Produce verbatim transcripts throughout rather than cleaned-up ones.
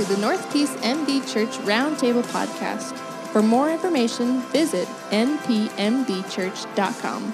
the North Peace M D Church Roundtable Podcast. For more information, visit n p m d church dot com.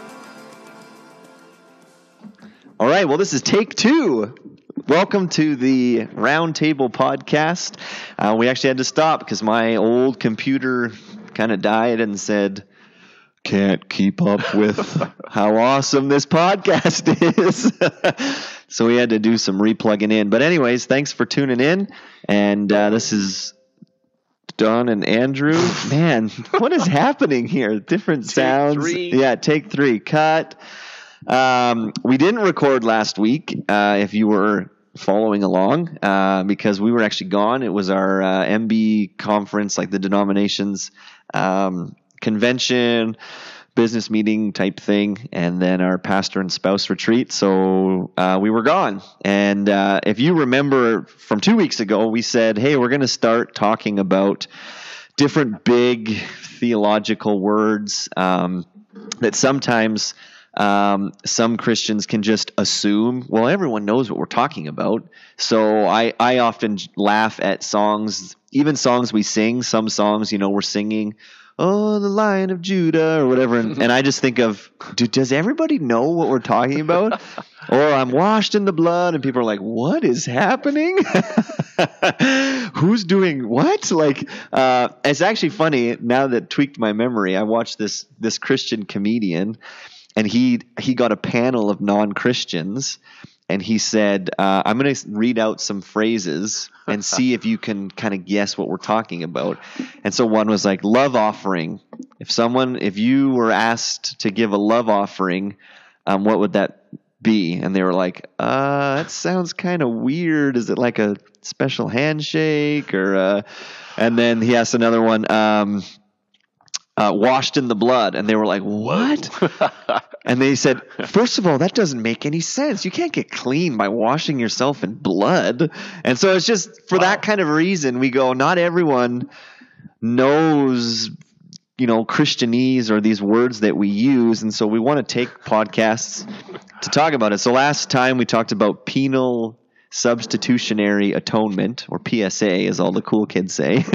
All right, well, this is take two. Welcome to the Roundtable Podcast. Uh, we actually had to stop because my old computer kind of died and said, can't keep up with how awesome this podcast is. So we had to do some replugging in. But anyways, thanks for tuning in. And uh, this is Don and Andrew. Man, what is happening here? Different Take sounds. three. Yeah, take three. Cut. Um, we didn't record last week, uh, if you were following along, uh, because we were actually gone. It was our uh, M B conference, like the denominations um, convention, business meeting type thing, and then our pastor and spouse retreat. So uh, we were gone. And uh, if you remember from two weeks ago, we said, hey, we're going to start talking about different big theological words um, that sometimes um, some Christians can just assume, well, everyone knows what we're talking about. So I, I often laugh at songs, even songs we sing, some songs, you know, we're singing, oh, the Lion of Judah or whatever. And, and I just think of, dude, does everybody know what we're talking about? Or I'm washed in the blood, and people are like, what is happening? Who's doing what? Like, uh, it's actually funny now that tweaked my memory. I watched this, this Christian comedian, and he, he got a panel of non-Christians. And he said, uh, I'm going to read out some phrases and see if you can kind of guess what we're talking about. And so one was like, love offering. If someone, if you were asked to give a love offering, um, what would that be? And they were like, uh, that sounds kind of weird. Is it like a special handshake? Or, uh, and then he asked another one, um, uh, washed in the blood. And they were like, what? And they said, first of all, that doesn't make any sense. You can't get clean by washing yourself in blood. And so it's just for wow. that kind of reason, we go, not everyone knows, you know, Christianese or these words that we use. And so we want to take podcasts to talk about it. So last time we talked about penal substitutionary atonement, or P S A, as all the cool kids say.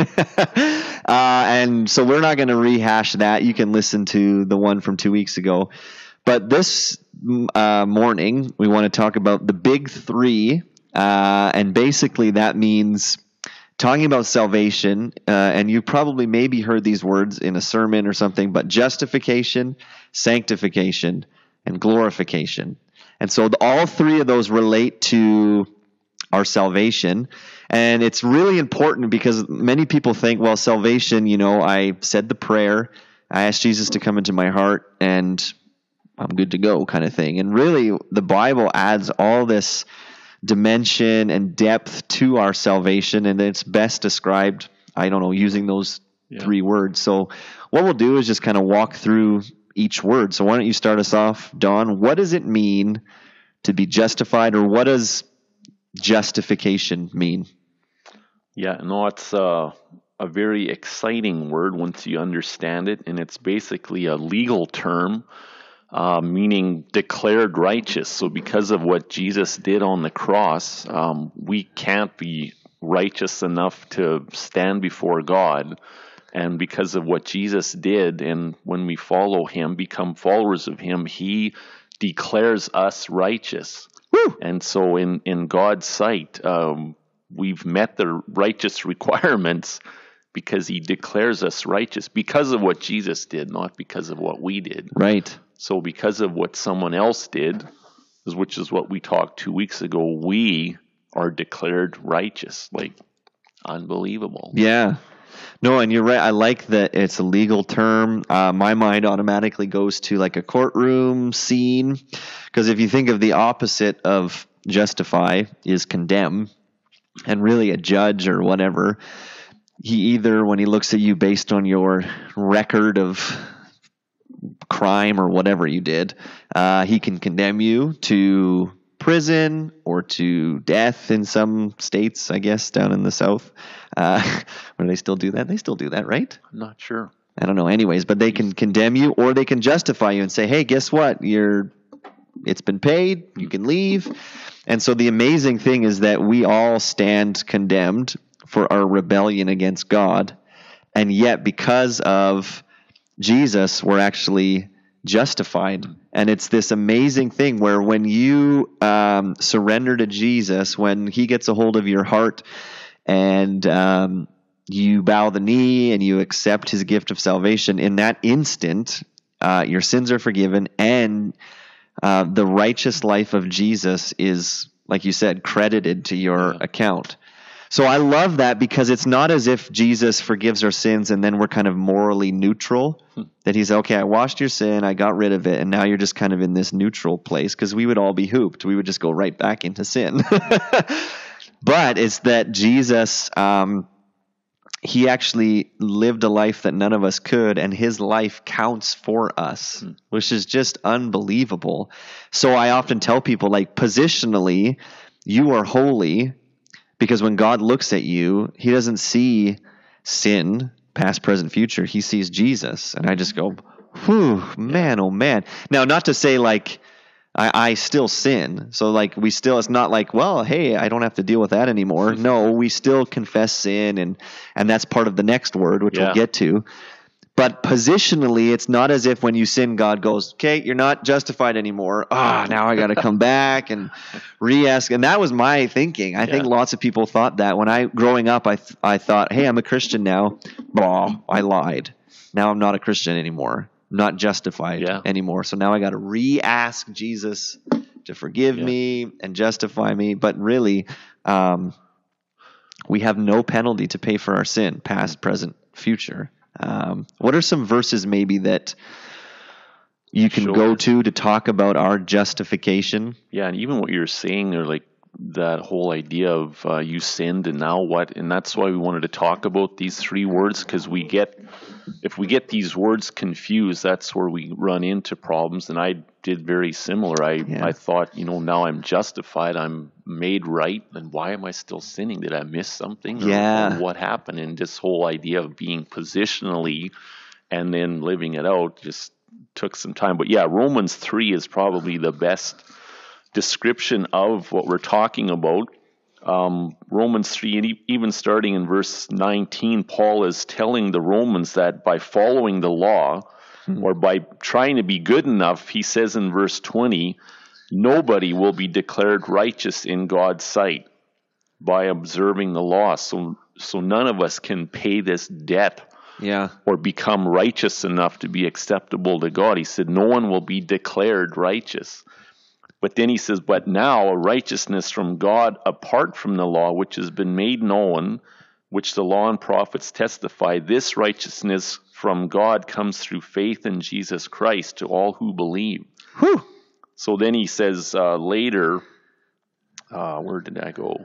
uh, and so we're not going to rehash that. You can listen to the one from two weeks ago. But this uh, morning, we want to talk about the big three, uh, and basically that means talking about salvation, uh, and you probably maybe heard these words in a sermon or something, but justification, sanctification, and glorification. And so the, all three of those relate to our salvation, and it's really important because many people think, well, salvation, you know, I said the prayer, I asked Jesus to come into my heart, and I'm good to go kind of thing. And really, the Bible adds all this dimension and depth to our salvation, and it's best described, I don't know, using those yeah. three words. So what we'll do is just kind of walk through each word. So why don't you start us off, Don? What does it mean to be justified, or what does justification mean? Yeah, no, it's uh, a very exciting word once you understand it, and it's basically a legal term, Uh, meaning declared righteous. So because of what Jesus did on the cross, um, we can't be righteous enough to stand before God. And because of what Jesus did, and when we follow him, become followers of him, he declares us righteous. Woo! And so in, in God's sight, um, we've met the righteous requirements because he declares us righteous because of what Jesus did, not because of what we did. Right. So because of what someone else did, which is what we talked two weeks ago, we are declared righteous. Like, unbelievable. Yeah. No, and you're right. I like that it's a legal term. Uh, my mind automatically goes to like a courtroom scene, because if you think of the opposite of justify is condemn, and really a judge or whatever, he either, when he looks at you based on your record of crime or whatever you did, uh, he can condemn you to prison or to death in some states, I guess, down in the South. Uh, where they still do that? They still do that, right? I'm not sure. I don't know. Anyways, but they can condemn you, or they can justify you and say, hey, guess what? You're, it's been paid. You can leave. And so the amazing thing is that we all stand condemned for our rebellion against God. And yet, because of Jesus, we're actually justified. And it's this amazing thing where when you um, surrender to Jesus, when he gets a hold of your heart and um, you bow the knee and you accept his gift of salvation, in that instant, uh, your sins are forgiven, and uh, the righteous life of Jesus is, like you said, credited to your yeah. account. So I love that, because it's not as if Jesus forgives our sins and then we're kind of morally neutral, hmm. that he's, okay, I washed your sin, I got rid of it, and now you're just kind of in this neutral place, because we would all be hooped. We would just go right back into sin. But it's that Jesus, um, he actually lived a life that none of us could, and his life counts for us, hmm. which is just unbelievable. So I often tell people, like, positionally, you are holy, because when God looks at you, he doesn't see sin, past, present, future. He sees Jesus. And I just go, whew, man, oh man. Now, not to say like I, I still sin. So like we still, it's not like, well, hey, I don't have to deal with that anymore. No, we still confess sin. And, and that's part of the next word, which yeah. we'll get to. But positionally, it's not as if when you sin, God goes, okay, you're not justified anymore. Ah, oh, now I got to come back and re-ask. And that was my thinking. I yeah. think lots of people thought that. When I, growing up, I th- I thought, hey, I'm a Christian now. Blah, I lied. Now I'm not a Christian anymore. I'm not justified yeah. anymore. So now I got to re-ask Jesus to forgive yeah. me and justify me. But really, um, we have no penalty to pay for our sin, past, present, future. Um, what are some verses maybe that you can sure. go to to talk about our justification? Yeah, and even what you're saying, or like that whole idea of uh, you sinned and now what, and that's why we wanted to talk about these three words, because we get, if we get these words confused, that's where we run into problems. And I did very similar. I, yeah. I thought, you know, now I'm justified, I'm made right, and why am I still sinning? Did I miss something? Yeah. Or, or what happened? And this whole idea of being positionally and then living it out just took some time. But yeah, Romans three is probably the best description of what we're talking about. Um, Romans three, and even starting in verse nineteen, Paul is telling the Romans that by following the law, hmm. or by trying to be good enough, he says in verse twenty, nobody will be declared righteous in God's sight by observing the law. So, so none of us can pay this debt yeah. or become righteous enough to be acceptable to God. He said, no one will be declared righteous. But then he says, but now a righteousness from God apart from the law, which has been made known, which the law and prophets testify, this righteousness from God comes through faith in Jesus Christ to all who believe. Whew. So then he says uh, later, uh, where did I go?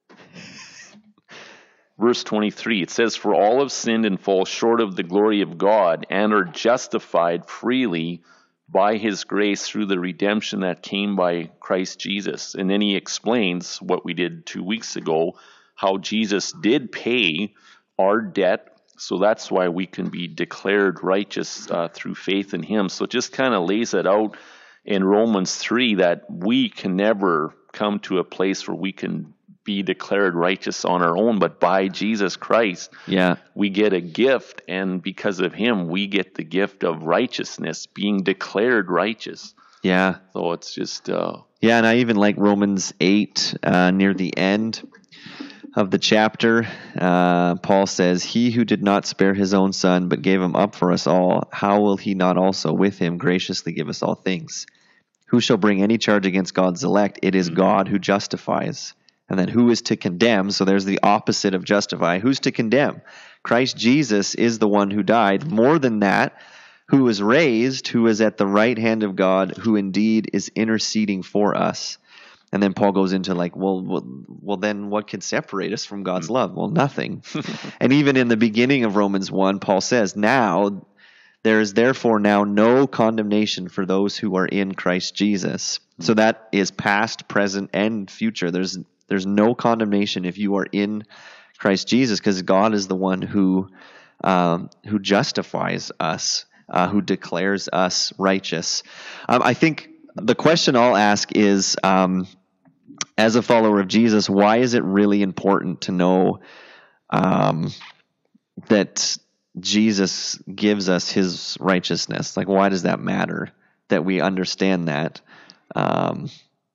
Verse twenty-three, it says, for all have sinned and fall short of the glory of God and are justified freely by his grace through the redemption that came by Christ Jesus. And then he explains what we did two weeks ago, how Jesus did pay our debt. So that's why we can be declared righteous uh, through faith in him. So it just kind of lays it out in Romans three that we can never come to a place where we can be declared righteous on our own, but by Jesus Christ, yeah, we get a gift, and because of him, we get the gift of righteousness, being declared righteous. Yeah. So it's just... Uh, yeah, and I even like Romans eight, uh, near the end of the chapter. Uh, Paul says, he who did not spare his own son, but gave him up for us all, how will he not also with him graciously give us all things? Who shall bring any charge against God's elect? It is mm-hmm. God who justifies. And then who is to condemn? So there's the opposite of justify. Who's to condemn? Christ Jesus is the one who died. More than that, who was raised, who is at the right hand of God, who indeed is interceding for us. And then Paul goes into like, well, well, well then what can separate us from God's love? Well, nothing. And even in the beginning of Romans one, Paul says, now there is therefore now no condemnation for those who are in Christ Jesus. So that is past, present, and future. There's There's no condemnation if you are in Christ Jesus, because God is the one who um, who justifies us, uh, who declares us righteous. Um, I think the question I'll ask is, um, as a follower of Jesus, why is it really important to know um, that Jesus gives us his righteousness. Like, why does that matter? That we understand that. Um,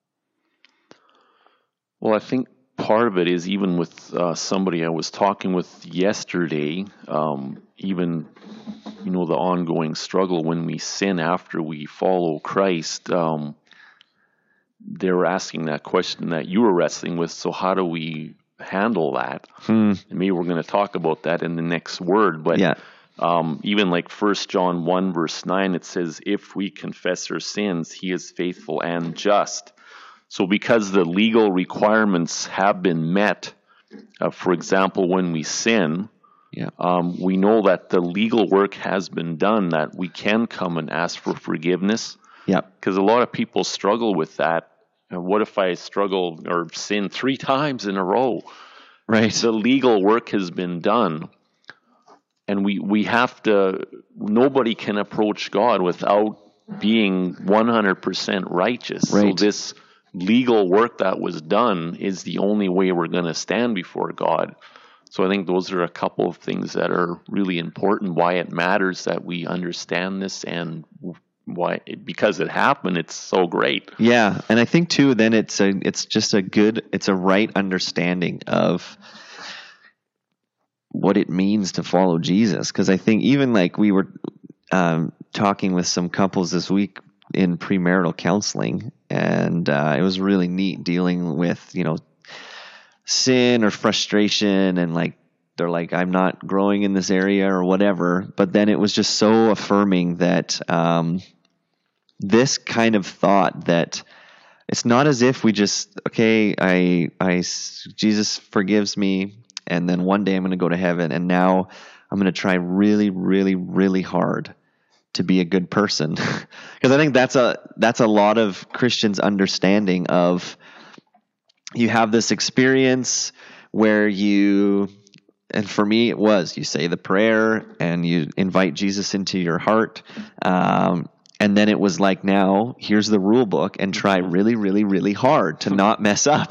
well, I think part of it is even with uh, somebody I was talking with yesterday, um, even, you know, the ongoing struggle when we sin after we follow Christ. Um, they were asking that question that you were wrestling with. So how do we handle that? hmm. And maybe we're going to talk about that in the next word. But Yeah. um, even like First John one verse nine, it says, if we confess our sins, he is faithful and just. So because the legal requirements have been met, uh, for example, when we sin, Yeah. um, we know that the legal work has been done, that we can come and ask for forgiveness. Yep. Because a lot of people struggle with that. Uh, what if I struggle or sin three times in a row? Right. The legal work has been done. And we, we have to, nobody can approach God without being one hundred percent righteous. Right. So this legal work that was done is the only way we're going to stand before God. So I think those are a couple of things that are really important, why it matters that we understand this, and why, because it happened, it's so great. Yeah, and I think too, then it's a, it's just a good, it's a right understanding of what it means to follow Jesus. Because I think even like we were um, talking with some couples this week in premarital counseling, and uh, it was really neat dealing with, you know, sin or frustration, and like they're like, I'm not growing in this area or whatever. But then it was just so affirming that um, this kind of thought that it's not as if we just, okay, I, I, Jesus forgives me, and then one day I'm going to go to heaven, and now I'm going to try really, really, really hard to be a good person. Because I think that's a that's a lot of Christians' understanding of, you have this experience where you, and for me it was, you say the prayer and you invite Jesus into your heart, um, and then it was like, now here's the rule book, and try really, really, really hard to not mess up.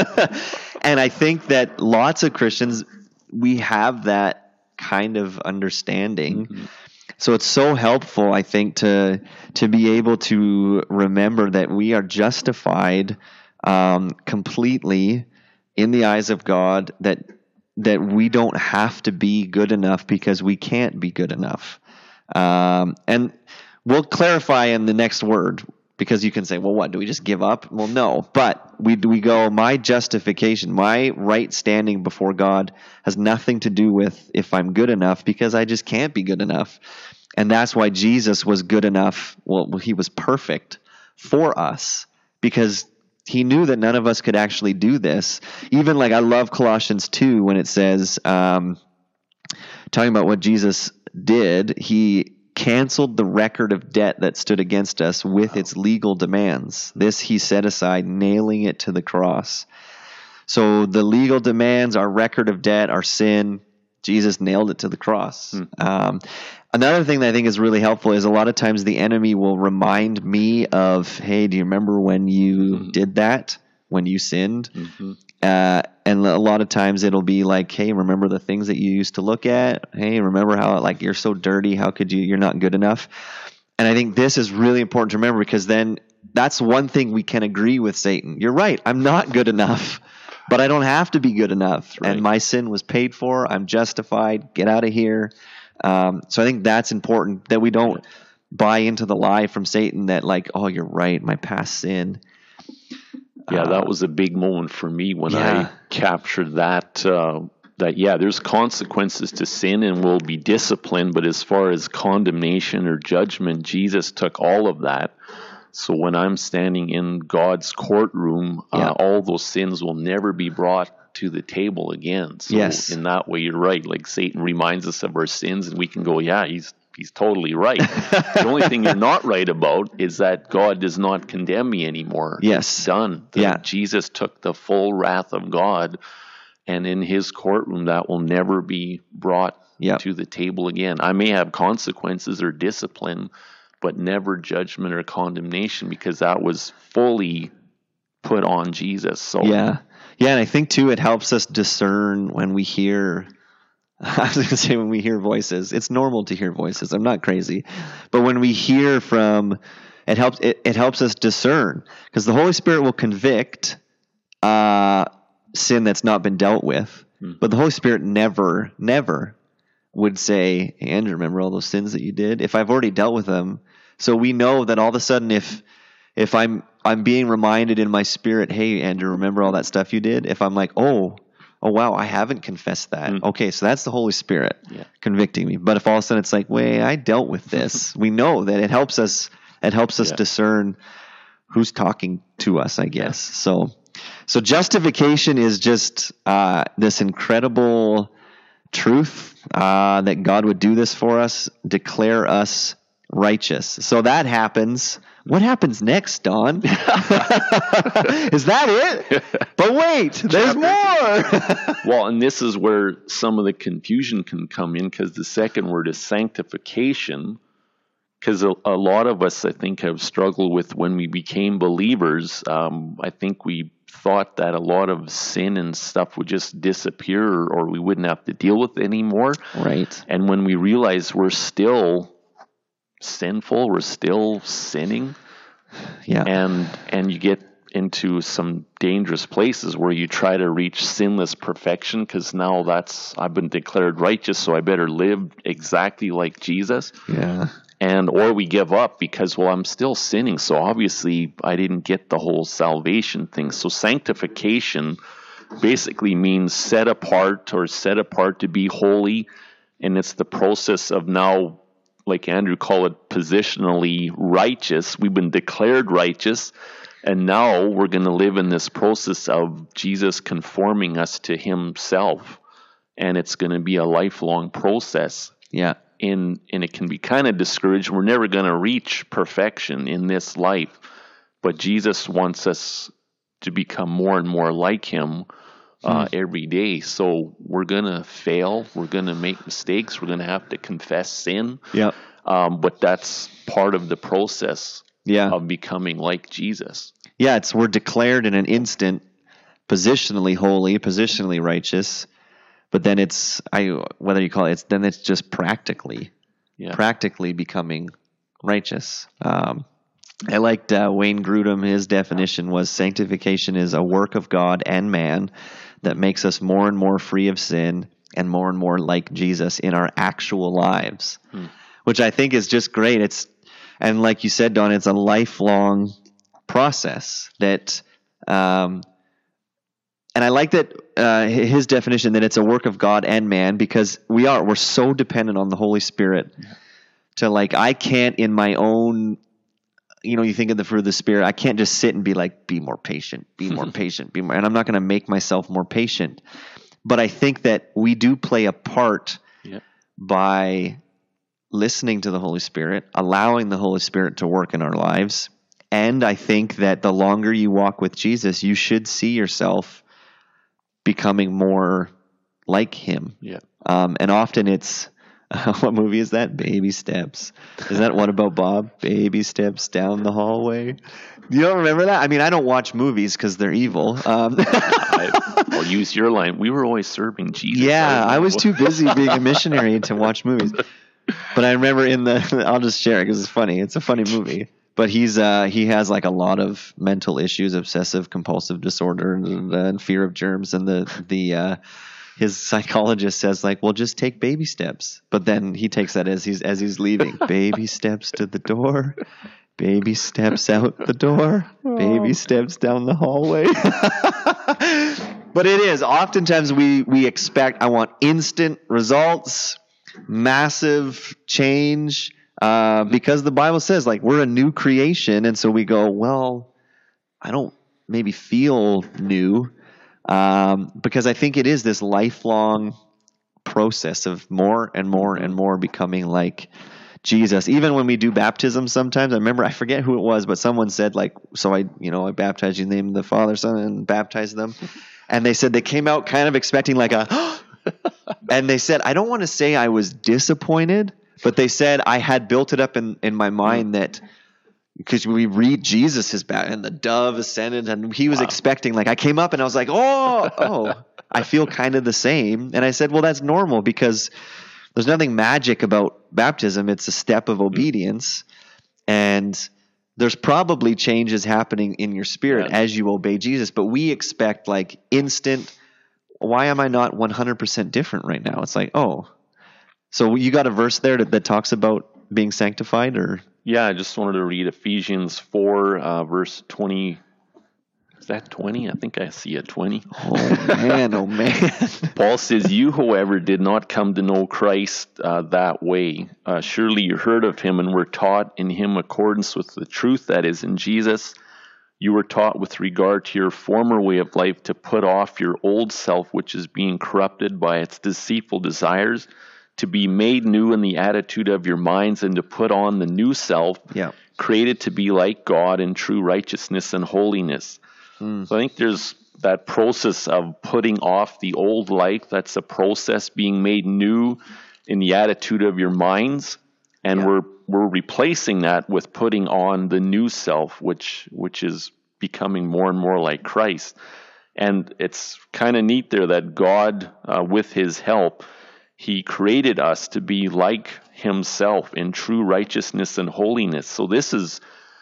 And I think that lots of Christians, we have that kind of understanding. Mm-hmm. So it's so helpful, I think, to to be able to remember that we are justified um, completely in the eyes of God, that that we don't have to be good enough because we can't be good enough. Um, and we'll clarify in the next word, because you can say, well, what, do we just give up? Well, no, but we we go, my justification, my right standing before God has nothing to do with if I'm good enough, because I just can't be good enough. And that's why Jesus was good enough. Well, he was perfect for us, because he knew that none of us could actually do this. Even like, I love Colossians two when it says, um, talking about what Jesus did, he canceled the record of debt that stood against us with its legal demands. This he set aside, nailing it to the cross. So the legal demands, our record of debt, our sin, Jesus nailed it to the cross. Mm-hmm. Um, another thing that I think is really helpful is a lot of times the enemy will remind me of, hey, do you remember when you mm-hmm. did that, when you sinned? Mm-hmm. Uh, and a lot of times it'll be like, hey, remember the things that you used to look at? Hey, remember how, like, you're so dirty. How could you, you're not good enough. And I think this is really important to remember, because then that's one thing we can agree with Satan. You're right. I'm not good enough, but I don't have to be good enough. Right. And my sin was paid for. I'm justified. Get out of here. Um, so I think that's important, that we don't buy into the lie from Satan that, like, oh, you're right, my past sin. Yeah, that was a big moment for me when yeah. I captured that, uh, that, yeah, there's consequences to sin and we'll be disciplined, but as far as condemnation or judgment, Jesus took all of that. So when I'm standing in God's courtroom, yeah. uh, all those sins will never be brought to the table again. So yes. in that way, you're right. Like, Satan reminds us of our sins, and we can go, yeah, he's He's totally right. The only thing you're not right about is that God does not condemn me anymore. Yes. It's done. The, yeah. Jesus took the full wrath of God, and in his courtroom, that will never be brought yep. to the table again. I may have consequences or discipline, but never judgment or condemnation, because that was fully put on Jesus. So yeah. Yeah, and I think, too, it helps us discern when we hear I was going to say when we hear voices, it's normal to hear voices. I'm not crazy. But when we hear from, it helps, it, it helps us discern, because the Holy Spirit will convict uh, sin that's not been dealt with. Hmm. But the Holy Spirit never, never would say, hey, Andrew, remember all those sins that you did? If I've already dealt with them. So we know that all of a sudden, if if I'm I'm being reminded in my spirit, hey, Andrew, remember all that stuff you did? If I'm like, oh, oh, wow, I haven't confessed that. Mm. Okay, so that's the Holy Spirit yeah. convicting me. But if all of a sudden it's like, wait, I dealt with this, we know that it helps us. It helps us yeah. discern who's talking to us, I guess. So, so justification is just uh, this incredible truth uh, that God would do this for us, declare us righteous. So that happens. What happens next, Don? Is that it? But wait, there's more. Well, and this is where some of the confusion can come in, because the second word is sanctification. Because a, a lot of us, I think, have struggled with when we became believers. Um, I think we thought that a lot of sin and stuff would just disappear, or, or we wouldn't have to deal with it anymore. Right. And when we realize we're still sinful, we're still sinning, yeah, and and you get into some dangerous places where you try to reach sinless perfection, because now that's I've been declared righteous, so I better live exactly like Jesus. Yeah. And or we give up because, well, I'm still sinning, so obviously I didn't get the whole salvation thing. So sanctification basically means set apart, or set apart to be holy, and it's the process of now, like Andrew called it, positionally righteous. We've been declared righteous, and now we're going to live in this process of Jesus conforming us to himself, and it's going to be a lifelong process. Yeah. In, and it can be kind of discouraged. We're never going to reach perfection in this life, but Jesus wants us to become more and more like him uh, mm. every day. So we're going to fail. We're going to make mistakes. We're going to have to confess sin. Yeah. Um, but that's part of the process yeah. of becoming like Jesus. Yeah, it's we're declared in an instant positionally holy, positionally righteous. But then it's I whether you call it, it's then it's just practically, yeah. practically becoming righteous. Um, I liked uh, Wayne Grudem. His definition was sanctification is a work of God and man that makes us more and more free of sin and more and more like Jesus in our actual lives, hmm. which I think is just great. It's and like you said, Don, it's a lifelong process that. Um, And I like that uh, his definition that it's a work of God and man, because we are we're so dependent on the Holy Spirit yeah. to like I can't in my own, you know, you think of the fruit of the Spirit. I can't just sit and be like, be more patient, be more patient, be more. And I'm not going to make myself more patient. But I think that we do play a part yeah. by listening to the Holy Spirit, allowing the Holy Spirit to work in our lives. And I think that the longer you walk with Jesus, you should see yourself becoming more like him. Yeah. Um, and often it's, uh, what movie is that? Baby Steps. Is that one about Bob? Baby Steps Down the Hallway. You don't remember that? I mean, I don't watch movies because they're evil. Um, I, I'll use your line. We were always serving Jesus. Yeah, I, I was too busy being a missionary to watch movies. But I remember in the, I'll just share it because it's funny. It's a funny movie. But he's uh, he has like a lot of mental issues, obsessive compulsive disorder, and, and fear of germs. And the the uh, his psychologist says like, well, just take baby steps. But then he takes that as he's as he's leaving. Baby steps to the door, baby steps out the door, baby steps down the hallway. But it is oftentimes we we expect. I want instant results, massive change. Uh, because the Bible says like we're a new creation, and so we go, well, I don't maybe feel new, um, because I think it is this lifelong process of more and more and more becoming like Jesus. Even when we do baptism, sometimes I remember I forget who it was, but someone said like, so I you know I baptized you in the name of the Father, Son, and baptized them, and they said they came out kind of expecting like a, and they said I don't want to say I was disappointed. But they said I had built it up in, in my mind that because we read Jesus is back and the dove ascended, and he was Wow. expecting, like, I came up and I was like, oh, oh, I feel kind of the same. And I said, well, that's normal because there's nothing magic about baptism. It's a step of obedience. And there's probably changes happening in your spirit Yeah. as you obey Jesus, but we expect like instant, why am I not one hundred percent different right now? It's like, oh, so you got a verse there that, that talks about being sanctified, or? Yeah, I just wanted to read Ephesians four, uh, verse twenty. Is that twenty? I think I see a twenty. Oh man, oh man. Paul says, you, however, did not come to know Christ uh, that way. Uh, surely you heard of him and were taught in him accordance with the truth that is in Jesus. You were taught with regard to your former way of life to put off your old self, which is being corrupted by its deceitful desires, to be made new in the attitude of your minds, and to put on the new self, Yeah. created to be like God in true righteousness and holiness. Mm. So I think there's that process of putting off the old life. That's a process, being made new in the attitude of your minds, and Yeah. we're we're replacing that with putting on the new self, which which is becoming more and more like Christ. And it's kind of neat there that God, uh, with His help, He created us to be like Himself in true righteousness and holiness. So this is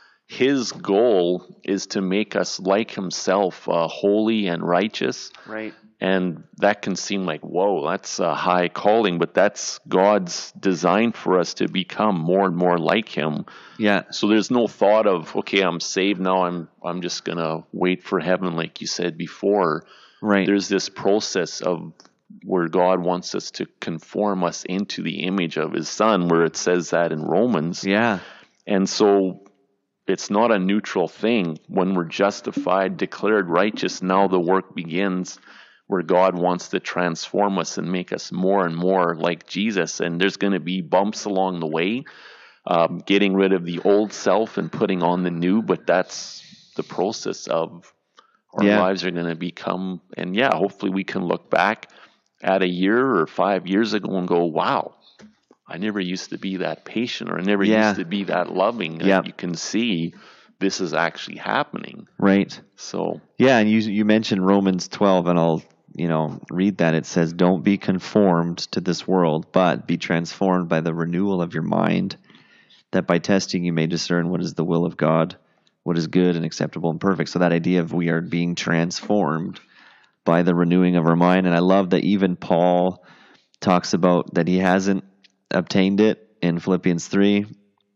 His goal, is to make us like Himself, uh, holy and righteous. Right. And that can seem like, whoa, that's a high calling, but that's God's design for us to become more and more like Him. Yeah. So there's no thought of, okay, I'm saved now, I'm I'm just going to wait for heaven, like you said before. Right. There's this process of where God wants us to conform us into the image of His Son, where it says that in Romans. Yeah. And so it's not a neutral thing. When we're justified, declared righteous, now the work begins where God wants to transform us and make us more and more like Jesus. And there's going to be bumps along the way, um, getting rid of the old self and putting on the new, but that's the process of our Yeah. lives are going to become. And yeah, hopefully we can look back at a year or five years ago and go, wow, I never used to be that patient, or I never Yeah. used to be that loving. And Yep. you can see this is actually happening. Right. So Yeah, and you you mentioned Romans twelve, and I'll you know read that. It says, "Don't be conformed to this world, but be transformed by the renewal of your mind, that by testing you may discern what is the will of God, what is good and acceptable and perfect." So that idea of we are being transformed by the renewing of our mind, and I love that even Paul talks about that he hasn't obtained it in Philippians three.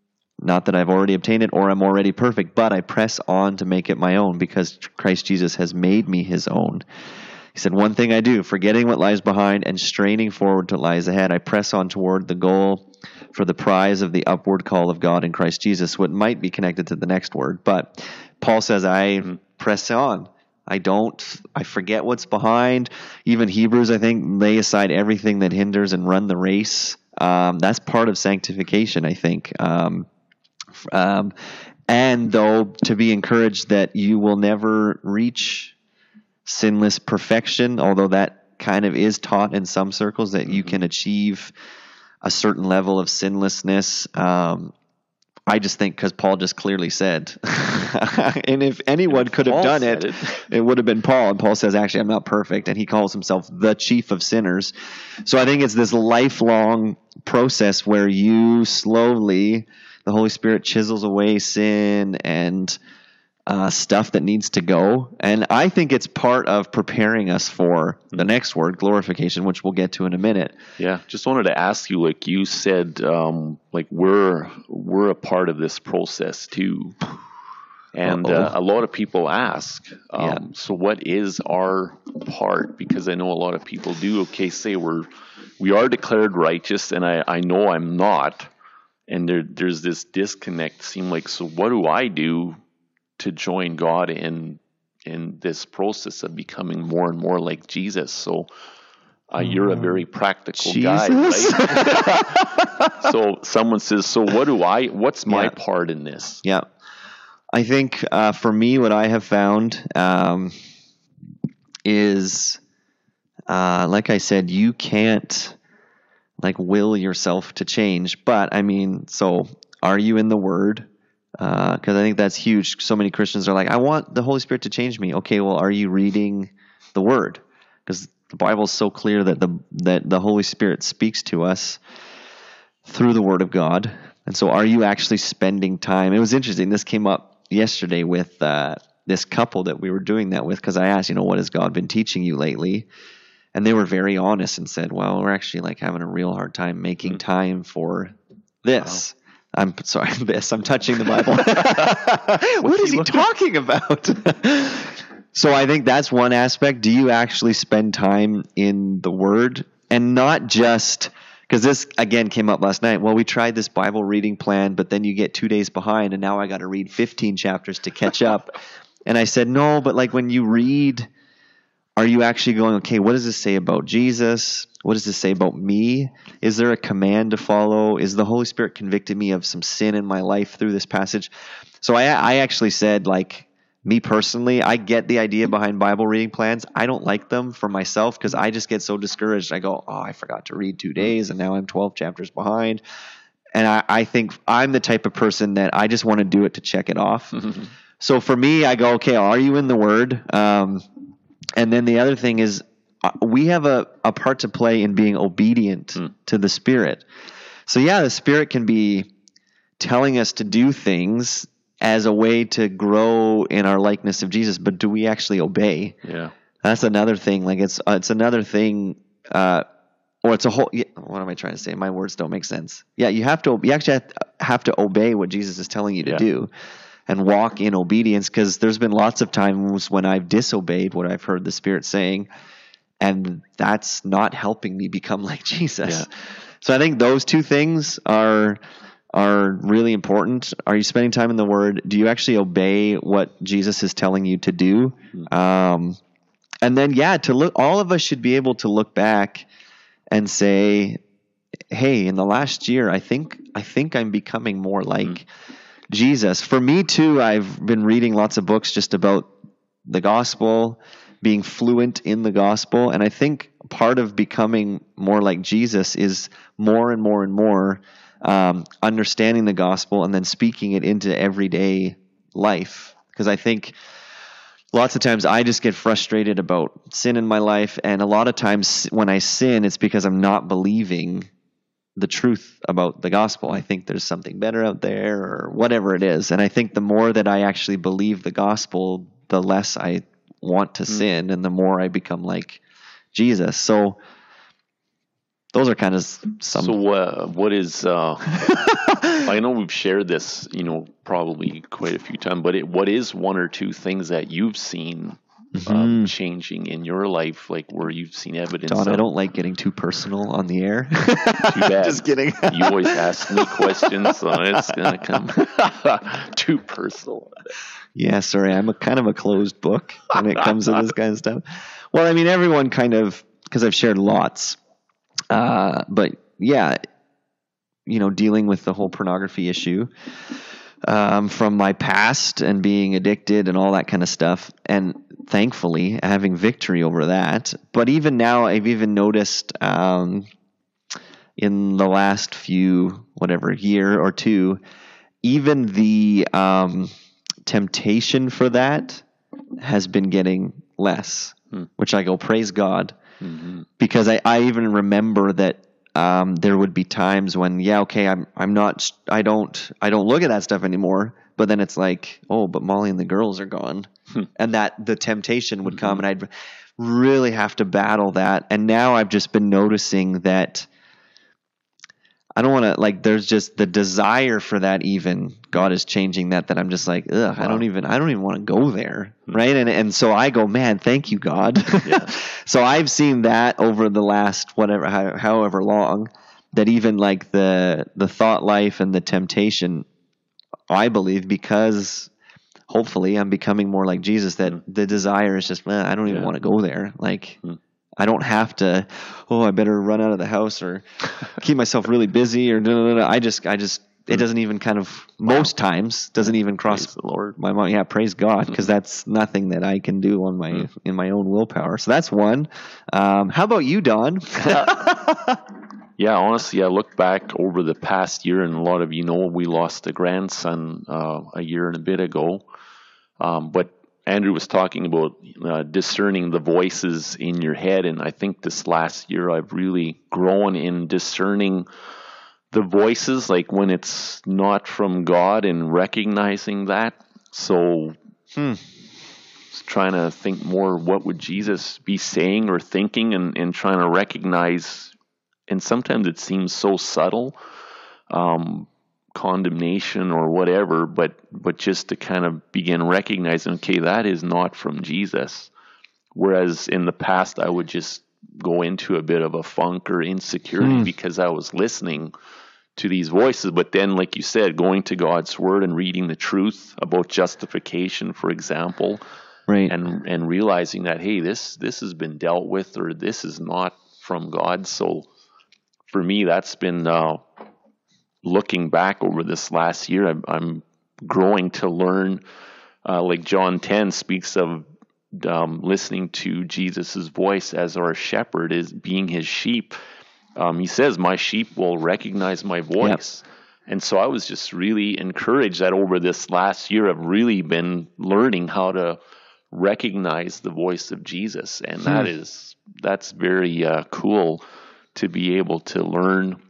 Not that I've already obtained it or I'm already perfect, but I press on to make it my own because Christ Jesus has made me His own. He said, one thing I do, forgetting what lies behind and straining forward to what lies ahead, I press on toward the goal for the prize of the upward call of God in Christ Jesus, what might be connected to the next word. But Paul says, I press on. I don't, I forget what's behind. Even Hebrews, I think, lay aside everything that hinders and run the race. Um, that's part of sanctification, I think. Um, um, and though to be encouraged that you will never reach sinless perfection, although that kind of is taught in some circles that you can achieve a certain level of sinlessness. Um, I just think because Paul just clearly said, and if anyone could have Paul done said it, it. it would have been Paul. And Paul says, actually, I'm not perfect. And he calls himself the chief of sinners. So I think it's this lifelong process where you slowly, the Holy Spirit chisels away sin and uh, stuff that needs to go. And I think it's part of preparing us for the next word, glorification, which we'll get to in a minute. yeah, just wanted to ask you, like you said, um, like we're we're a part of this process too, and uh, a lot of people ask, um, Yeah. so what is our part? Because I know a lot of people do. Okay, say we're we are declared righteous, and I I know I'm not, and there there's this disconnect. Seem like, so what do I do to join God in in this process of becoming more and more like Jesus? So uh, you're a very practical guy, Jesus. right? So someone says, so what do I, what's my Yeah. part in this? Yeah. I think uh, for me, what I have found um, is, uh, like I said, you can't like will yourself to change. But I mean, so are you in the Word? Because uh, I think that's huge. So many Christians are like, I want the Holy Spirit to change me. Okay, well, are you reading the Word? Because the Bible is so clear that the that the Holy Spirit speaks to us through the Word of God. And so are you actually spending time? It was interesting. This came up yesterday with uh, this couple that we were doing that with, because I asked, you know, what has God been teaching you lately? And they were very honest and said, well, we're actually like having a real hard time making mm-hmm. time for this. Wow. I'm sorry, this. I'm touching the Bible. What is he talking about? So I think that's one aspect. Do you actually spend time in the Word? And not just, because this, again, came up last night. Well, we tried this Bible reading plan, but then you get two days behind, and now I got to read fifteen chapters to catch up. And I said, no, but like when you read, are you actually going, okay, what does this say about Jesus? What does this say about me? Is there a command to follow? Is the Holy Spirit convicting me of some sin in my life through this passage? So I, I actually said, like, me personally, I get the idea behind Bible reading plans. I don't like them for myself because I just get so discouraged. I go, oh, I forgot to read two days and now I'm twelve chapters behind. And I, I think I'm the type of person that I just want to do it to check it off. So for me, I go, okay, are you in the Word? Um, and then the other thing is, we have a, a part to play in being obedient mm. to the Spirit. So yeah, the Spirit can be telling us to do things as a way to grow in our likeness of Jesus, but do we actually obey? Yeah. That's another thing. Like it's uh, it's another thing, uh, or it's a whole, yeah, what am I trying to say? My words don't make sense. Yeah, you have to, you actually have to, have to obey what Jesus is telling you to yeah. do and walk in obedience, because there's been lots of times when I've disobeyed what I've heard the Spirit saying, and that's not helping me become like Jesus. Yeah. So I think those two things are are really important. Are you spending time in the Word? Do you actually obey what Jesus is telling you to do? Mm-hmm. Um, and then, yeah, to look, all of us should be able to look back and say, hey, in the last year, I think I think I'm becoming more like mm-hmm. Jesus. For me too, I've been reading lots of books just about the gospel, being fluent in the gospel. And I think part of becoming more like Jesus is more and more and more um, understanding the gospel and then speaking it into everyday life. Because I think lots of times I just get frustrated about sin in my life. And a lot of times when I sin, it's because I'm not believing the truth about the gospel. I think there's something better out there or whatever it is. And I think the more that I actually believe the gospel, the less I want to mm. sin and the more I become like Jesus. So those are kind of some. So uh, what is, uh, I know we've shared this, you know, probably quite a few times, but it, what is one or two things that you've seen Mm-hmm. Um, changing in your life, like where you've seen evidence? Don, of, I don't like getting too personal on the air. Too bad. Just kidding. You always ask me questions, so it's gonna come too personal. Yeah, sorry, I'm a kind of a closed book when it comes to this kind of stuff. Well, I mean, everyone kind of, because I've shared lots, uh, but yeah, you know, dealing with the whole pornography issue. Um, from my past and being addicted and all that kind of stuff, and thankfully having victory over that. But even now, I've even noticed um, in the last few, whatever, year or two, even the um, temptation for that has been getting less, hmm. which I go, praise God, mm-hmm. because I, I even remember that Um, there would be times when, yeah, okay, I'm, I'm not, I don't, I don't look at that stuff anymore. But then it's like, oh, but Molly and the girls are gone, hmm. and that the temptation would come, mm-hmm. and I'd really have to battle that. And now I've just been noticing that I don't want to, like, there's just the desire for that. Even God is changing that. That I'm just like, ugh, wow. I don't even, I don't even want to go there, hmm. right? And and so I go, man, thank you, God. Yeah. So I've seen that over the last whatever, however long, that even like the the thought life and the temptation, I believe, because hopefully I'm becoming more like Jesus, that mm. the desire is just, man, I don't even yeah. want to go there. Like, mm. I don't have to, oh, I better run out of the house or keep myself really busy or no, no, no. I just, I just, it doesn't even kind of, most wow. times, doesn't even cross praise the Lord. My mind. Yeah, praise God, because mm-hmm. that's nothing that I can do on my mm. in my own willpower. So that's one. Um, how about you, Don? Yeah, honestly, I look back over the past year, and a lot of you know we lost a grandson uh, a year and a bit ago. Um, but Andrew was talking about uh, discerning the voices in your head, and I think this last year I've really grown in discerning the voices, like when it's not from God, and recognizing that. So, Hmm. trying to think more, what would Jesus be saying or thinking, and, and trying to recognize. And sometimes it seems so subtle, um, condemnation or whatever, but but just to kind of begin recognizing, okay, that is not from Jesus. Whereas in the past, I would just go into a bit of a funk or insecurity Hmm. because I was listening to these voices. But then, like you said, going to God's word and reading the truth about justification, for example, Right. and and realizing that, hey, this this has been dealt with, or this is not from God. So for me, that's been uh, looking back over this last year. I'm, I'm growing to learn, uh, like John ten speaks of um, listening to Jesus's voice as our shepherd, is being his sheep. Um, he says, my sheep will recognize my voice. Yep. And so I was just really encouraged that over this last year, I've really been learning how to recognize the voice of Jesus. And that Hmm. is, that's very uh, cool to be able to learn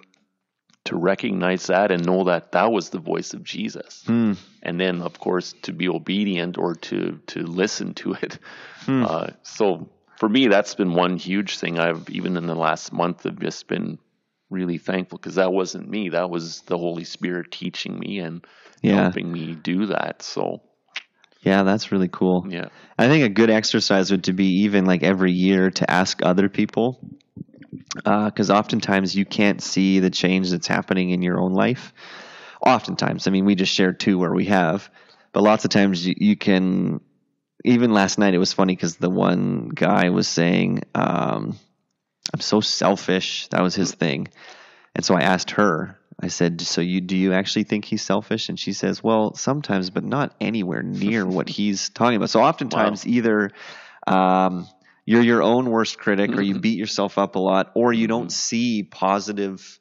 to recognize that and know that that was the voice of Jesus. Hmm. And then, of course, to be obedient or to, to listen to it. Hmm. Uh, so for me, that's been one huge thing. I've, even in the last month, have just been really thankful, because that wasn't me. That was the Holy Spirit teaching me and Yeah. helping me do that. So, Yeah, that's really cool. yeah. I think a good exercise would to be even like every year to ask other people, because uh, oftentimes you can't see the change that's happening in your own life. Oftentimes, I mean, we just shared two where we have, but lots of times you, you can. Even last night, it was funny because the one guy was saying, um, "I'm so selfish." That was his thing, and so I asked her. I said, "So you do you actually think he's selfish?" And she says, "Well, sometimes, but not anywhere near what he's talking about." So oftentimes, wow. either um, you're your own worst critic, or you beat yourself up a lot, or you don't see positive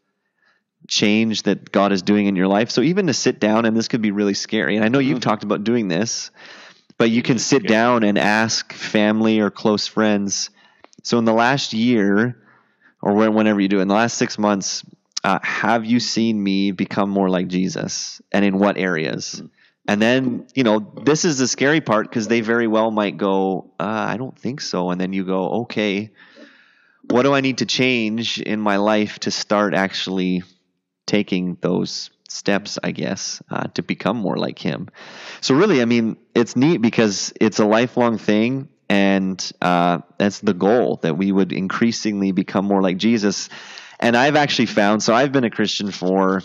change that God is doing in your life. So even to sit down, and this could be really scary, and I know you've talked about doing this, but you can sit down and ask family or close friends. So in the last year, or whenever you do, in the last six months, uh, have you seen me become more like Jesus, and in what areas? And then, you know, this is the scary part, because they very well might go, uh, I don't think so. And then you go, okay, what do I need to change in my life to start actually taking those steps, I guess, uh, to become more like him? So really, I mean, it's neat because it's a lifelong thing, and uh, that's the goal, that we would increasingly become more like Jesus. And I've actually found, so I've been a Christian for,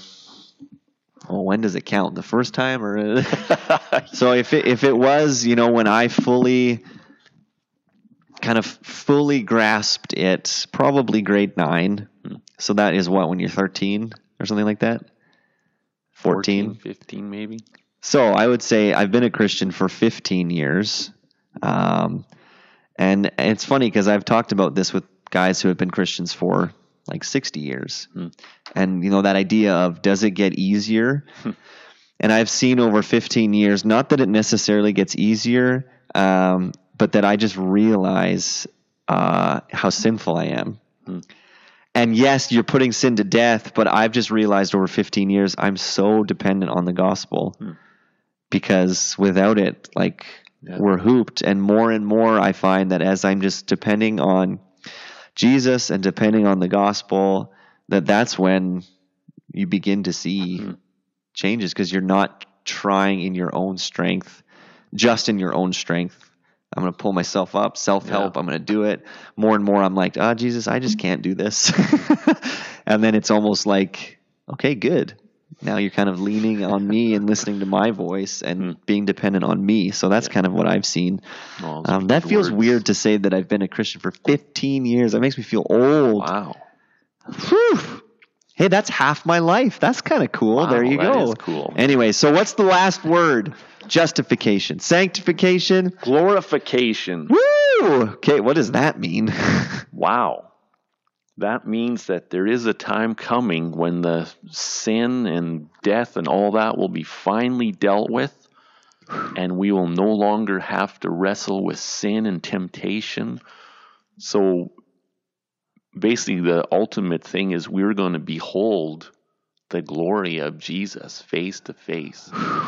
oh, when does it count? The first time? Or so if it, if it was, you know, when I fully, kind of fully grasped it, probably grade nine. So that is what, when you're thirteen or something like that? fourteen, fifteen maybe. So I would say I've been a Christian for fifteen years. Um, and it's funny because I've talked about this with guys who have been Christians for like sixty years. Hmm. And, you know, that idea of, does it get easier? Hmm. And I've seen over fifteen years, not that it necessarily gets easier, um, but that I just realize uh, how sinful I am. Hmm. And yes, you're putting sin to death, but I've just realized over fifteen years, I'm so dependent on the gospel. Hmm. Because without it, like, yeah. we're hooped. And more and more I find that as I'm just depending on Jesus and depending on the gospel, that that's when you begin to see mm-hmm. changes, because you're not trying in your own strength, just in your own strength. I'm going to pull myself up, self-help. Yeah. I'm going to do it. More and more I'm like, ah, oh, Jesus, I just can't do this. And then it's almost like, okay, good. Now you're kind of leaning on me and listening to my voice and mm. being dependent on me. So that's yeah. kind of what I've seen. Oh, um, that feels words. weird to say that I've been a Christian for fifteen years. That makes me feel old. Wow. Whew. Hey, that's half my life. That's kind of cool. Wow, there you that go. Is cool. Anyway, so what's the last word? Justification. Sanctification. Glorification. Woo! Okay, what does that mean? Wow. that means that there is a time coming when the sin and death and all that will be finally dealt with, and we will no longer have to wrestle with sin and temptation. So basically the ultimate thing is we're going to behold the glory of Jesus face to face.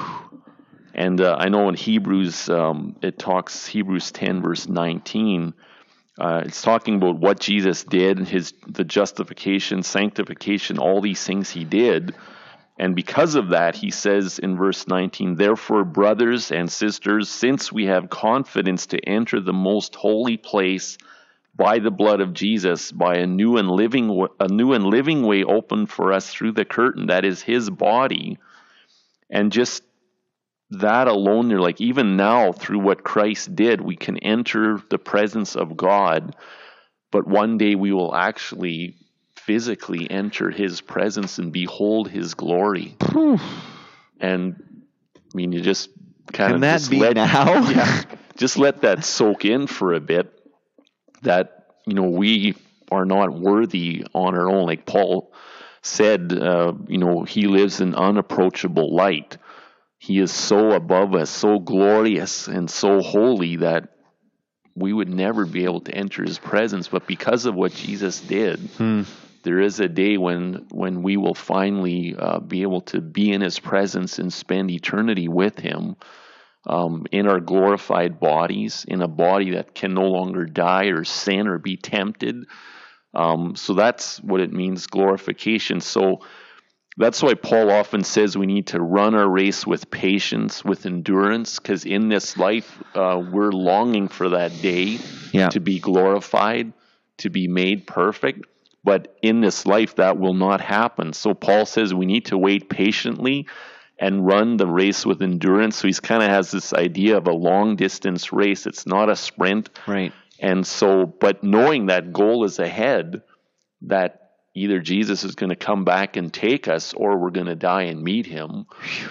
And uh, I know in Hebrews, um, it talks, Hebrews ten verse nineteen, uh, it's talking about what Jesus did, his the justification, sanctification, all these things he did. And because of that, he says in verse nineteen, therefore, brothers and sisters, since we have confidence to enter the most holy place by the blood of Jesus, by a new and living a new and living way opened for us through the curtain, that is his body. And just that alone, you're like, even now, through what Christ did, we can enter the presence of God, but one day we will actually physically enter his presence and behold his glory. And I mean, you just kind Can of that just be let, now? yeah, just let that soak in for a bit, that, you know, we are not worthy on our own. Like Paul said, uh, you know, he lives in unapproachable light. He is so above us, so glorious and so holy that we would never be able to enter his presence. But because of what Jesus did, Hmm. there is a day when when we will finally uh, be able to be in his presence and spend eternity with him, um, in our glorified bodies, in a body that can no longer die or sin or be tempted. Um, so that's what it means, glorification. So that's why Paul often says we need to run our race with patience, with endurance, because in this life, uh, we're longing for that day Yeah. to be glorified, to be made perfect. But in this life, that will not happen. So Paul says we need to wait patiently and run the race with endurance. So he's kind of has this idea of a long distance race. It's not a sprint. Right. And so, but knowing that goal is ahead, that either Jesus is going to come back and take us, or we're going to die and meet him.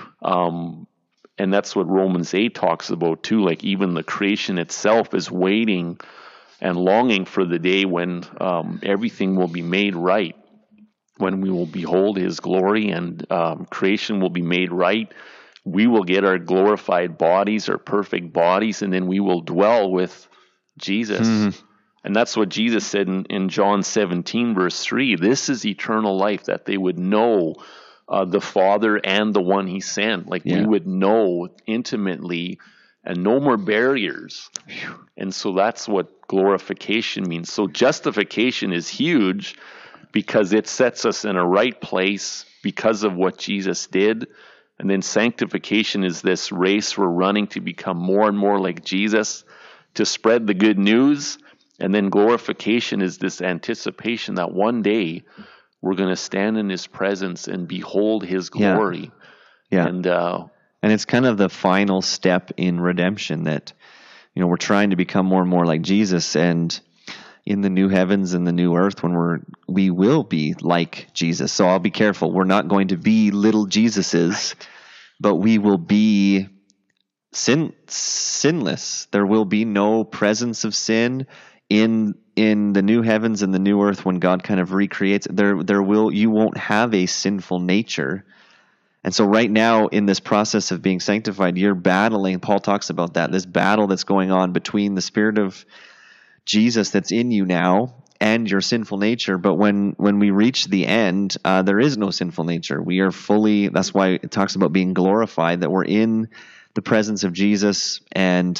Um, and that's what Romans eight talks about too. Like even the creation itself is waiting and longing for the day when um, everything will be made right, when we will behold his glory, and um, creation will be made right. We will get our glorified bodies, our perfect bodies, and then we will dwell with Jesus. Mm-hmm. And that's what Jesus said in, in John seventeen, verse three. This is eternal life, that they would know uh, the Father and the one he sent. Like Yeah. we would know intimately, and no more barriers. And so that's what glorification means. So justification is huge because it sets us in a right place because of what Jesus did. And then sanctification is this race we're running to become more and more like Jesus, to spread the good news. And then glorification is this anticipation that one day we're going to stand in his presence and behold his Yeah. glory. Yeah. And uh, And it's kind of the final step in redemption, that, you know, we're trying to become more and more like Jesus, and in the new heavens and the new earth, when we're, we will be like Jesus. So I'll be careful. We're not going to be little Jesuses, Right. but we will be sin, sinless. There will be no presence of sin in in the new heavens and the new earth when God kind of recreates. There, there will you won't have a sinful nature. And so right now in this process of being sanctified, you're battling, Paul talks about that, this battle that's going on between the Spirit of Jesus that's in you now and your sinful nature. But when, when we reach the end, uh, there is no sinful nature. We are fully, that's why it talks about being glorified, that we're in the presence of Jesus. And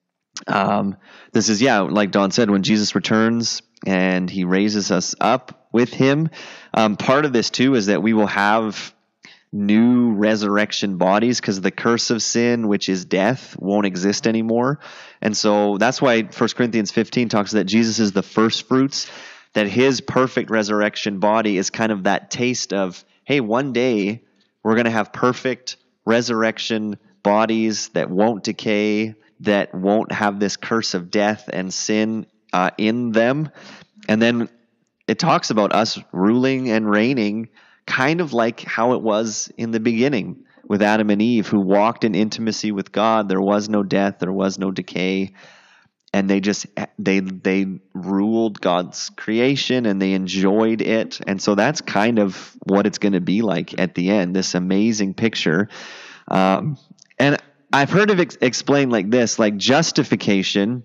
um, this is, yeah, like Don said, when Jesus returns and he raises us up with him, um, part of this too is that we will have new resurrection bodies, because the curse of sin, which is death, won't exist anymore. And so that's why First Corinthians fifteen talks that Jesus is the first fruits, that his perfect resurrection body is kind of that taste of, hey, one day we're going to have perfect resurrection bodies that won't decay, that won't have this curse of death and sin uh, in them. And then it talks about us ruling and reigning kind of like how it was in the beginning with Adam and Eve, who walked in intimacy with God. There was no death, there was no decay. and they just they they ruled God's creation and they enjoyed it. And so that's kind of what it's going to be like at the end, this amazing picture. Um, and I've heard it ex- explained like this, like justification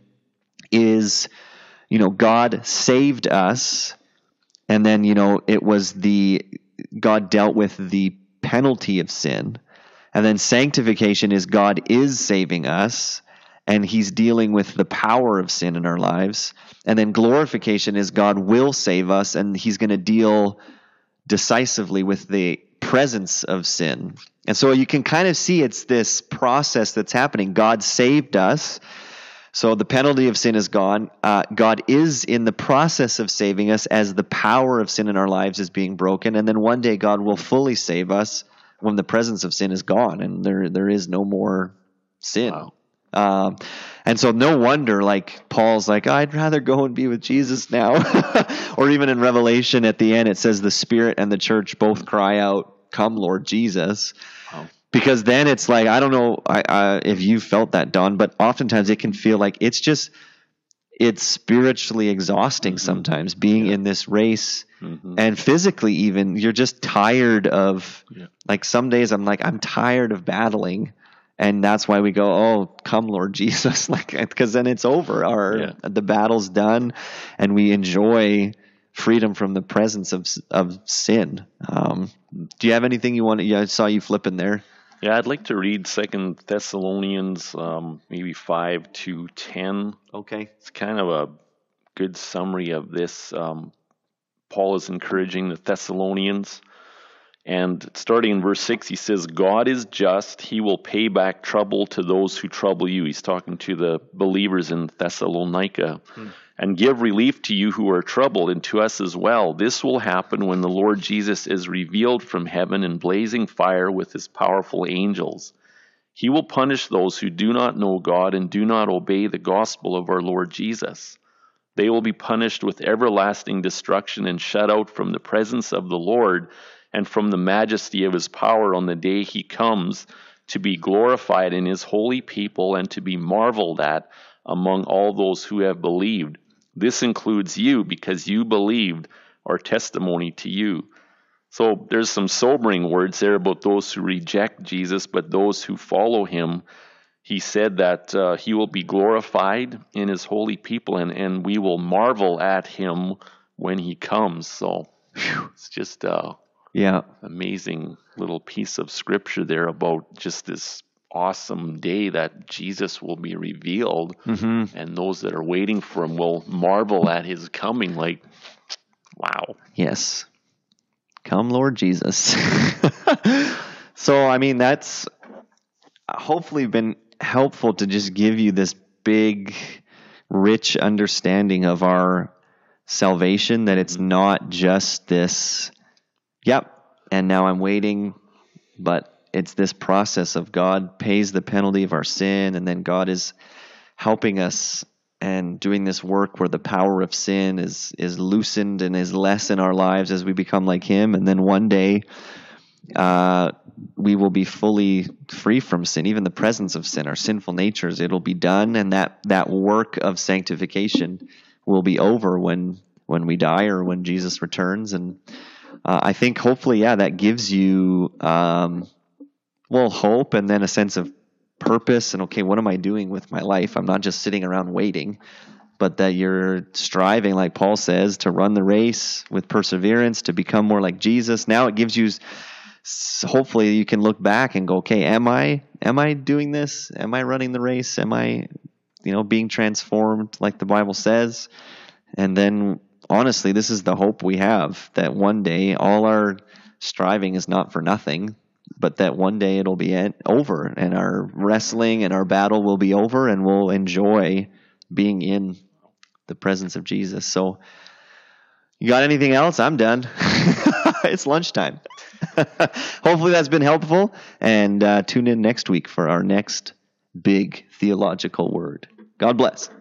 is, you know, God saved us, and then, you know, it was the, God dealt with the penalty of sin. And then sanctification is God is saving us, and he's dealing with the power of sin in our lives. And then glorification is God will save us, and he's going to deal decisively with the presence of sin. And so you can kind of see it's this process that's happening. God saved us. So the penalty of sin is gone. Uh, God is in the process of saving us as the power of sin in our lives is being broken. And then one day God will fully save us when the presence of sin is gone and there there is no more sin. Wow. Um, and so no wonder, like Paul's like, I'd rather go and be with Jesus now. Or even in Revelation at the end, it says the Spirit and the church both cry out, come Lord Jesus. Wow. Because then it's like, I don't know I, I, if you felt that, Don, but oftentimes it can feel like it's just, it's spiritually exhausting mm-hmm. sometimes being yeah. in this race mm-hmm. and physically even, you're just tired of, yeah. like some days I'm like, I'm tired of battling. And that's why we go, oh, come Lord Jesus, like, because then it's over. Our yeah. the battle's done, and we enjoy freedom from the presence of of sin. Um, do you have anything you want to, yeah, I saw you flipping there. Yeah, I'd like to read Second Thessalonians, um, maybe five to ten. Okay. It's kind of a good summary of this. Um, Paul is encouraging the Thessalonians. And starting in verse six, he says, God is just. He will pay back trouble to those who trouble you. He's talking to the believers in Thessalonica. Hmm. And give relief to you who are troubled, and to us as well. This will happen when the Lord Jesus is revealed from heaven in blazing fire with his powerful angels. He will punish those who do not know God and do not obey the gospel of our Lord Jesus. They will be punished with everlasting destruction and shut out from the presence of the Lord and from the majesty of his power on the day he comes to be glorified in his holy people and to be marveled at among all those who have believed. This includes you, because you believed our testimony to you. So there's some sobering words there about those who reject Jesus, but those who follow him. He said that uh, he will be glorified in his holy people, and, and we will marvel at him when he comes. So whew, it's just uh, yeah, amazing little piece of scripture there about just this awesome day that Jesus will be revealed, mm-hmm. and those that are waiting for him will marvel at his coming. Like, wow. Yes. Come, Lord Jesus. So, I mean, that's hopefully been helpful to just give you this big, rich understanding of our salvation, that it's not just this, yep, and now I'm waiting, but it's this process of God pays the penalty of our sin, and then God is helping us and doing this work where the power of sin is is loosened and is less in our lives as we become like him. And then one day uh, we will be fully free from sin, even the presence of sin, our sinful natures. It'll be done, and that, that work of sanctification will be over when when we die or when Jesus returns. And uh, I think hopefully, yeah, that gives you um, well, hope, and then a sense of purpose, and okay, what am I doing with my life? I'm not just sitting around waiting, but that you're striving, like Paul says, to run the race with perseverance, to become more like Jesus. Now it gives you, hopefully you can look back and go, okay, am I, am I doing this? Am I running the race? Am I, you know, being transformed like the Bible says? And then honestly, this is the hope we have, that one day all our striving is not for nothing, but that one day it'll be over, and our wrestling and our battle will be over, and we'll enjoy being in the presence of Jesus. So, you got anything else? I'm done. It's lunchtime. Hopefully that's been helpful, and uh, tune in next week for our next big theological word. God bless.